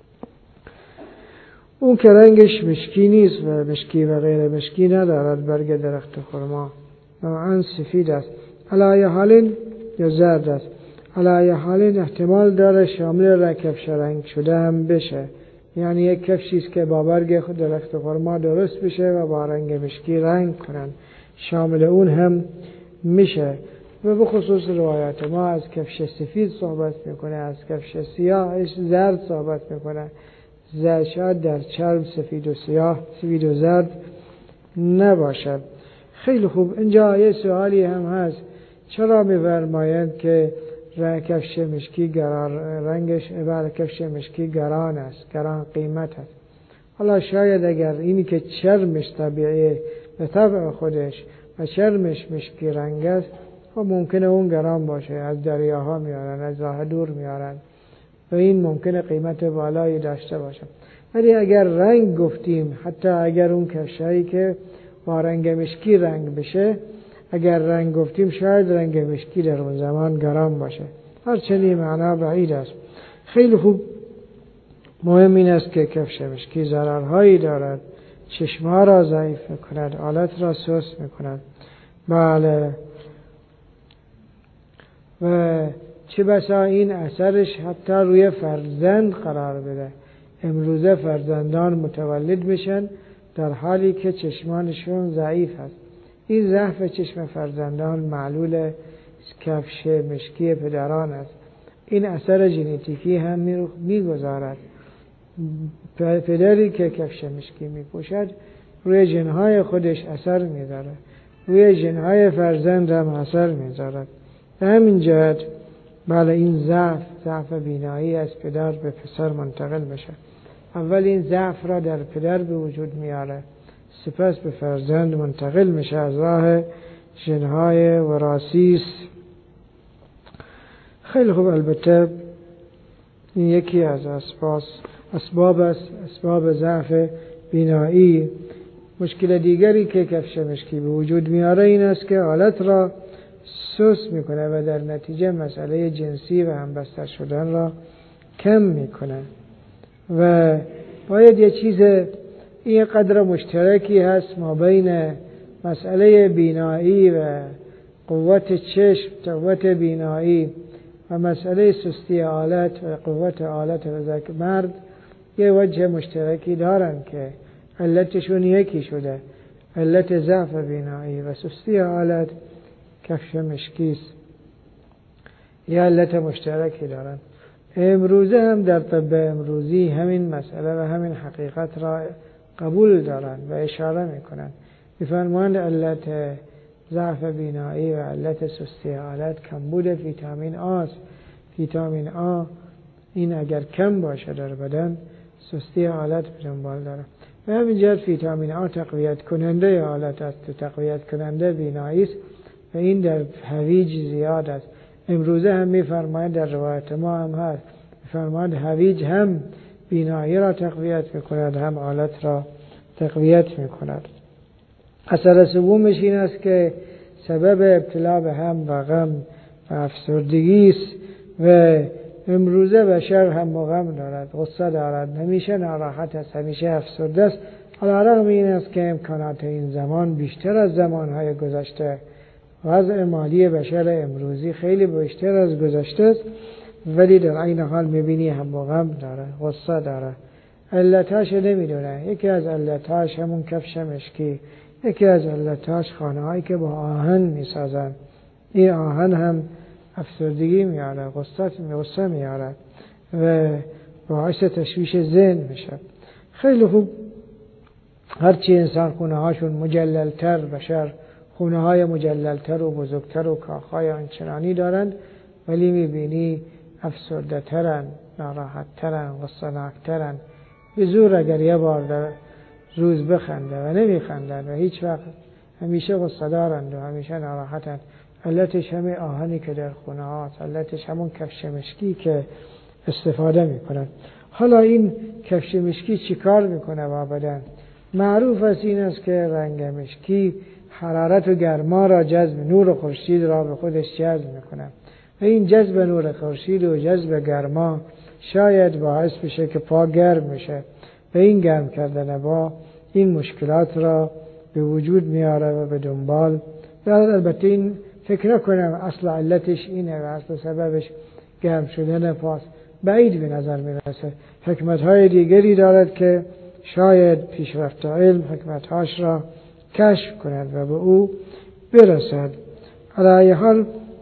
اون که رنگش مشکی نیست و مشکی و غیر مشکی ندارد، برگ درخت خرما نوعاً سفید است، علایه حالین یا زرد است. علایه حالین احتمال داره شامل را کفش رنگ شده هم بشه، یعنی یک کفشی است که با برگ درخت خرما درست بشه و با رنگ مشکی رنگ کنن، شامل اون هم میشه. و به خصوص روایت ما از کفش سفید صحبت میکنه، از کفش سیاهش زرد صحبت میکنه. زرد شاید در چرم سفید و سیاه، سفید و زرد نباشد. خیلی خوب. اینجا یه سوالی هم هست، چرا می‌فرمایند که رنگ کفش مشکی گران رنگش بر کفش مشکی گران است، گران قیمت است؟ حالا شاید اگر اینی که چرمش طبیعی به طبع خودش و چرمش مشکی رنگ است، خب ممکنه اون گران باشه، از دریاها میارن، از راه دور میارن و این ممکنه قیمت بالایی داشته باشه. ولی اگر رنگ گفتیم، حتی اگر اون کفشایی که با رنگ مشکی رنگ بشه، اگر رنگ گفتیم شاید رنگ مشکی در اون زمان گران باشه، هرچند این معنا بعید است. خیلی خوب. مهم این است که کفش مشکی ضررهایی دارد، چشمها را ضعیف میکند، حالت را سست میکند. بله. و چه بسا این اثرش حتی روی فرزند قرار بده. امروزه فرزندان متولد میشن در حالی که چشمانشون ضعیف است. این ضعف چشم فرزندان معلول کفش مشکی پدران است. این اثر ژنتیکی هم میگذارد. پدری که کفش مشکی میپوشد روی ژن‌های خودش اثر میذاره، روی ژن‌های فرزند هم اثر میذارد. به همین جهت بله این ضعف ضعف بینایی از پدر به پسر منتقل بشه. اول این ضعف را در پدر به وجود میاره، سپس به فرزند منتقل میشه از راه ژن‌های وراثی است. خیلی خوب، البته این یکی از اسباب اسباب است، اسباب ضعف بینایی. مشکل دیگری که کفش مشکی به وجود میاره این است که حالت را سست میکنه و در نتیجه مسئله جنسی و همبستر شدن را کم میکنه. و باید یه چیز این قدر مشترکی هست ما بین مسئله بینایی و قوت چشم، قوت بینایی و مسئله سستی آلت و قوت آلت و مرد یه وجه مشترکی دارن که علتشون یکی شده، علت ضعف بینایی و سستی آلت کفش مشکیست، یه علت مشترکی دارن. امروزه هم در طب امروزی همین مسئله و همین حقیقت را قبول دارن و اشاره میکنن. میفرمایند علت ضعف بینایی و علت سستی آلت کمبود ویتامین آ است. ویتامین آ این اگر کم باشه در بدن سستی آلت به دنبال داره. و همین جهت ویتامین آ تقویت کننده آلت است و تقویت کننده بینایی است و این در هویج زیاد است. امروزه هم میفرمایند در روایت ما هم هست، میفرمایند هویج هم بینایی را تقویت میکند هم آلت را تقویت میکند. اثر سومش این است که سبب ابتلا به هم و غم و افسردگی است و امروزه بشر هم و غم دارد، غصه دارد، همیشه ناراحت است، همیشه افسرده است. علی‌رغم این است که امکانات این زمان بیشتر از زمانهای گذشته، وضع مالی بشر امروزی خیلی بیشتر از گذشته است، ولی در این حال میبینی هم و غم داره، غصه داره. علتاش نمیدونه. یکی از علتاش همون کفش مشکی، یکی از علتاش خانه هایی که با آهن میسازن. این آهن هم افسردگی میاره، غصه غصه میاره و باعث تشویش ذهن میشه. خیلی خوب، هرچی انسان خونه هاشون مجللتر، بشر خونه های مجللتر و بزرگتر و کاخهای آنچنانی دارند، ولی میبینی افسرده ترن، ناراحت ترن، غصه ناک ترن. به زور اگر یه بار در روز بخنده و نمیخندن و هیچ وقت همیشه غصه دارند و همیشه ناراحتند. علتش همه آهنی که در خونه هاست، علتش همون کفش مشکی که استفاده میکنن. حالا این کفش مشکی چی کار میکنه با بدن؟ معروف است این است که رنگ مشکی حرارت و گرما را جذب، نور خورشید را به خودش جذب میکنه و این جذب نور خورشید و جذب گرما شاید باعث بشه که پا گرم میشه و این گرم کردن با این مشکلات را به وجود میاره و به دنبال. البته این فکر نکنم اصل علتش اینه و اصل سببش گرم شدن پاست، بعید به نظر میرسه. حکمت‌های دیگری دارد که شاید پیشرفت علم حکمت‌هاش را کشف کند و به او برسد. علی حال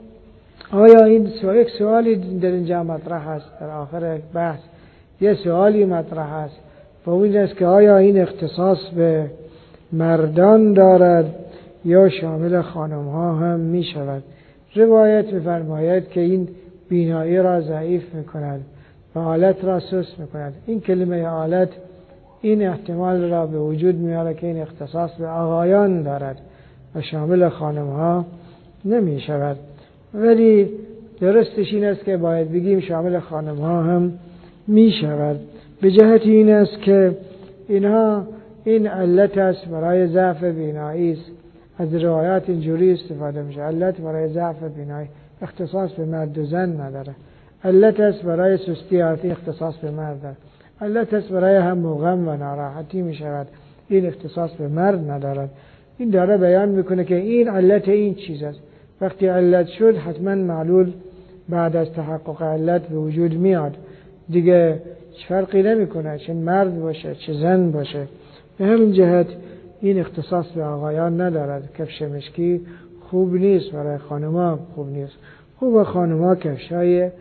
آیا این سوال یک سوالی در اینجا مطرح است؟ در آخر بحث یه سوالی مطرح است و اون است که آیا این اختصاص به مردان دارد یا شامل خانم ها هم می شود؟ روایت می‌فرماید که این بینایی را ضعیف می کند و حالت را سست می کند. این کلمه حالت این احتمال را به وجود میاره که این اختصاص به آقایان دارد و شامل خانم ها نمی شود، ولی درستش این است که باید بگیم شامل خانم ها هم می شود. به جهت این است که اینها این علت است برای ضعف بینایی است. از روایات اینجوری استفاده میشه: علت برای ضعف بینایی اختصاص به مرد و زن نداره. علت است برای سستی آلتی اختصاص به مرد داره. علت است برای هم و غم و ناراحتی می شود، این اختصاص به مرد ندارد. این داره بیان میکنه که این علت این چیز است. وقتی علت شد حتما معلول بعد از تحقق علت به وجود میاد، دیگه فرقی نمیکنه چه مرد باشه چه زن باشه. به همین جهت این اختصاص به آقایان ندارد. کفش مشکی خوب نیست برای خانم‌ها، خوب نیست. خوب خانم‌ها کفشای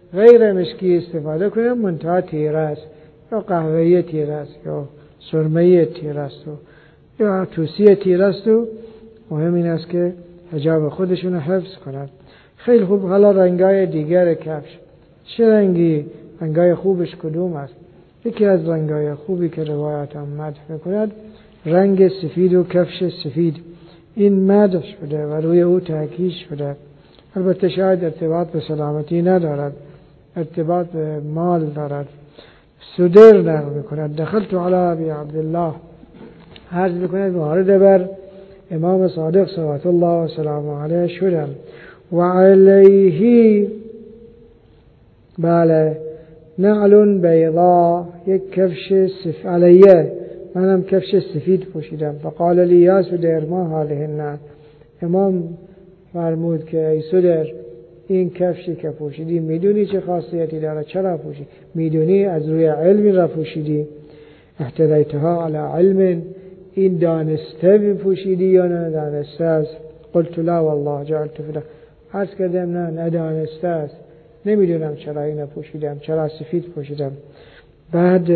غیر مشکی استفاده کنه منتها تیره است، یا قهوه‌ای تیره است یا سرمه‌ای تیره است و یا توسی تیره است و مهم این است که حجاب خودشون رو حفظ کنند. خیلی خوب. حالا رنگای دیگر کفش چه رنگی؟ رنگای خوبش کدوم است؟ یکی از رنگای خوبی که روایات هم مدح میکند رنگ سفید و کفش سفید. این مدح شده و روی او تاکید شده. البته شاید ارتباط به سلامتی ندارد، ارتباط به مال دارد. سدر نقل میکند دخلت علی ابی عبدالله، عرض میکند وارد بر امام صادق صلوات الله و سلام علیه شدم و علیه بله نعل بیضا، یک کفش سفید علیه، منم کفش سفید پوشیدم. فقال لی یا سدر ما هذه النعل، امام فرمود که ای سدر این کفشی که پوشیدی میدونی چه خاصیتی داره؟ چرا پوشیدی؟ میدونی از روی علمی را پوشیدی؟ احتدیتها علی علم، این دانسته بپوشیدی یا نه دانسته است؟ قلت لا والله جعلت فدا، عرض کردم نه ندانسته است، نمیدونم چرا اینو پوشیدم، چرا سفید پوشیدم. بعد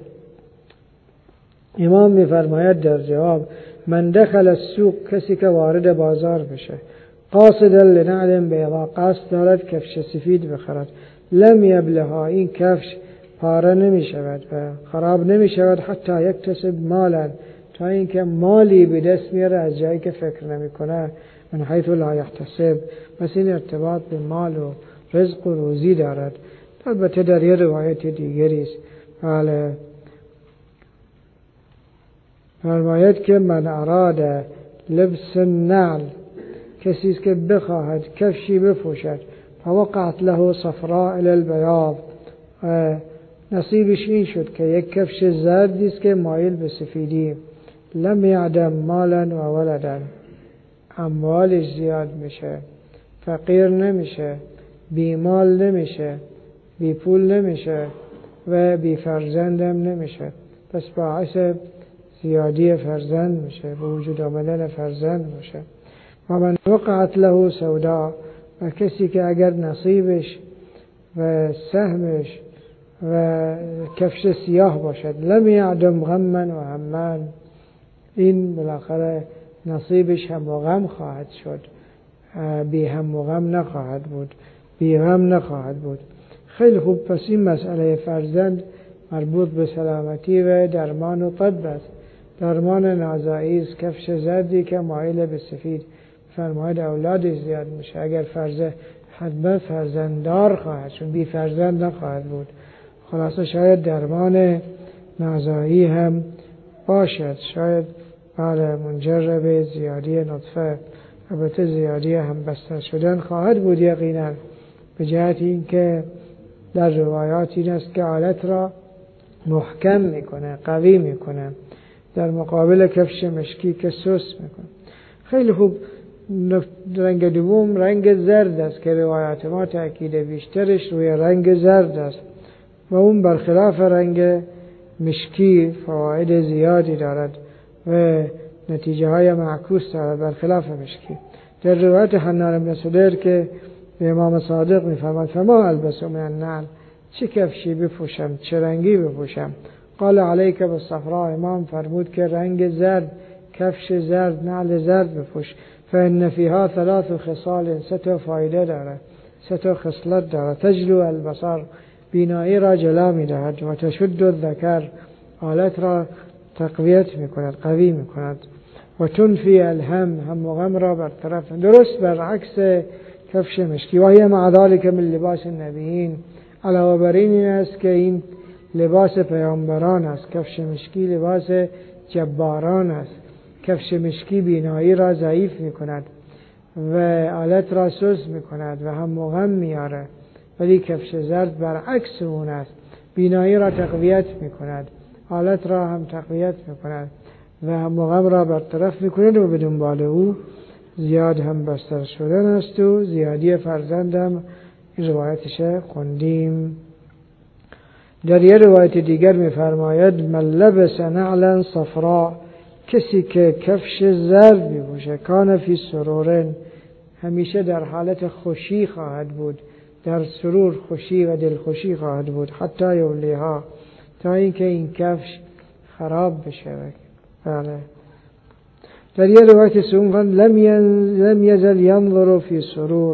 امام میفرماید در جواب من دخل السوق، کسی که وارد بازار بشه قاصدا لنعل بیضا، قصد دارد کفش سفید بخرد، لم یبلها، این کفش پاره نمی شود و خراب نمی شود، حتی یکتسب مالا، تا اینکه مالی به دست میاره از جایی که فکر نمی کنه، من حیث لا یحتسب، بس این ارتباط به مال و رزق و روزی دارد. البته در یه روایت دیگری است بله فرماید که من اراد لبس النعل، کسی است که بخواهد کفشی بپوشد فوقعت له صفراء الی البیاض، نصیبش این شد که یک کفش زردی است که مایل به سفیدی، لم یعدم مالا و ولدا، اموالش زیاد میشه، فقیر نمیشه، بی مال نمیشه، بی پول نمیشه و بی فرزندم نمیشه، پس باعث زیادی فرزند میشه، به وجود آمدن فرزند میشه. و من وقعت له سودا، و کسی که اگر نصیبش و سهمش و کفش سیاه باشد، لم یعدم غما و همان، این بالاخره نصیبش هم و غم خواهد شد، بی هم و غم نخواهد بود، بی غم نخواهد بود. خیلی خوب. پس این مسئله فرزند مربوط به سلامتی و درمان و طب است. درمان نازایی است کفش زردی که مایل به سفید، فرماید اولادش زیاد میشه، اگر فرزند حتما فرزنددار خواهد شد، بی فرزند نخواهد بود. خلاصه شاید درمان نازایی هم باشد، شاید بله منجر به زیادی نطفه، البته زیادی هم بستر شدن خواهد بود یقینا، به جهت این که در روایات این است که آلت را محکم میکنه، قوی میکنه، در مقابل کفش مشکی که سست میکنه. خیلی خوب. رنگ دوم رنگ زرد است که روایات ما تأکید بیشترش روی رنگ زرد است و اون برخلاف رنگ مشکی فواید زیادی دارد و نتیجه های معکوس دارد برخلاف مشکی. در روایت حنان بن سدر که به امام صادق میفرماد فما البس من النعل، چه کفشی بپوشم، چه رنگی بپوشم؟ قال علیک بالصفراء، امام فرمود که رنگ زرد، کفش زرد، نعل زرد بپوش، فإن فيها ثلاث خصال، سه تا فایده داره، سه تا خصلت داره. تجلو البصر، بینایی را جلا می‌دهد، و تشد الذکر، حالت را تقویت می‌کند، قوی می‌کند، و تنفی الهم، هم و غم را برطرف، درست برعکس کفش مشکی. و هی مع ذلک من لباس النبیین، علاوه بر این است که این لباس پیامبران است، کفش مشکی لباس جباران است. کفش مشکی بینایی را ضعیف می کند و حالت را سست می کند و هم و غم میاره، ولی کفش زرد برعکس اون است، بینایی را تقویت می کند، حالت را هم تقویت می کند و هم و غم را برطرف می کند و به دنبال او زیاد هم بستر شدن است و زیادی فرزند هم. این روایتش خوندیم. در یه روایت دیگر می فرماید من لبس نعلا صفراء، کسی که کفش زرد می پوشه کان فی سرورن، همیشه در حالت خوشی خواهد بود، در سرور خوشی و دلخوشی خواهد بود حتی یولیها، تا اینکه این کفش خراب بشه. بله. در یه روایت سوم فرمود لم یزل ینظر فی سرور،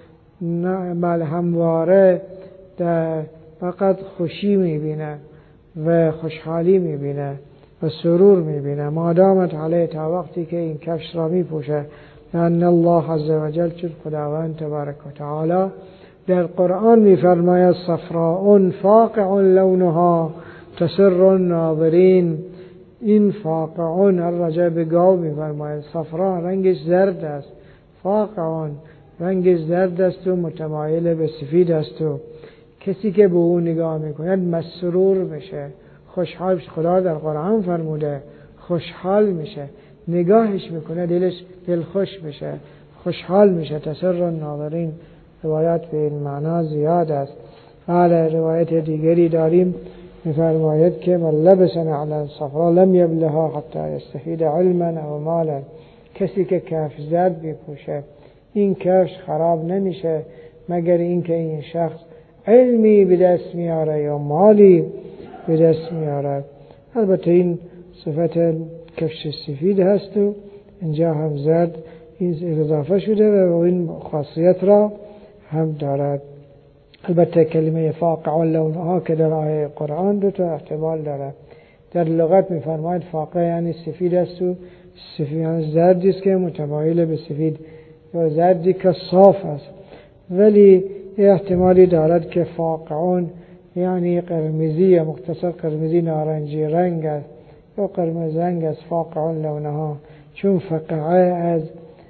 بل همواره در فقط خوشی میبینه و خوشحالی میبینه و سرور میبینه مادامت علیه، تا وقتی که این کفش را میپوشه. لأن الله عز وجل، چون خداوند تبارک و تعالی در قرآن میفرماید صفراء فاقع لونها تسر الناظرین. این فاقعون الرجع به گاو میفرماید، صفرا رنگش زرد است، فاقعون رنگش زرد است و متمایل به سفید است و کسی که به او نگاه میکند مسرور میشه، خوشحال میشه. خدا در قرآن فرموده خوشحال میشه، نگاهش میکنه دلش دلخوش میشه، خوشحال میشه. تسر الناظرین. روایات به این معنا زیاد است. بله. روایت دیگری داریم میفرماید که من لبس نعلا صفرا لم یبلها حتی یستفید علما او مالا. کسی که کفش زرد بپوشه این کفش خراب نمیشه مگر اینکه این شخص علمی به دست میاره یا مالی به دست میاره. البته این صفت کفش سفید هست و اینجا هم زرد این اضافه شده و این خاصیت را هم دارد. البته کلمه فاقع لونها که در آیه قرآن دو تا احتمال دارد. در لغت میفرماید فاقع یعنی سفید است و سفید یعنی زردی است که متمایل به سفید یا زردی که صاف است. ولی احتمالی دارد که فاقعون یعنی قرمزی یا مختصر قرمزی نارنجی رنگ است یا قرمز رنگ است. فاقع لونها چون فقعه از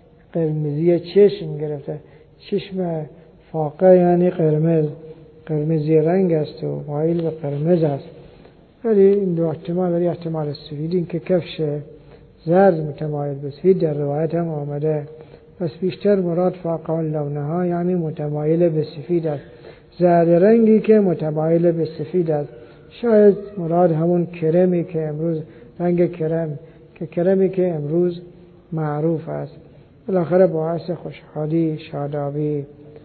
قرمزی چشم گرفته، چشم فاقع یعنی قرمز، قرمزی رنگ است و مایل به قرمز است. ولی این دو احتمال، ولی احتمال سفید این که کفش زرد متمایل به سفید در روایت هم آمده. پس بیشتر مراد فاقع لونها یعنی متمایل به سفید است، زرد رنگی که متمایل به سفید است. شاید مراد همون کرمی که امروز رنگ کرم که کرمی که امروز معروف است. بالاخره باعث خوشحالی، شادابی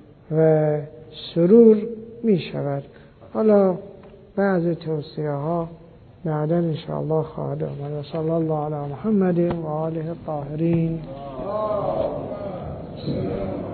و سرور می شود. حالا بعض توصیه ها بعدا انشاءالله خواهد آمد. صلی الله علی محمد و آله الطاهرین.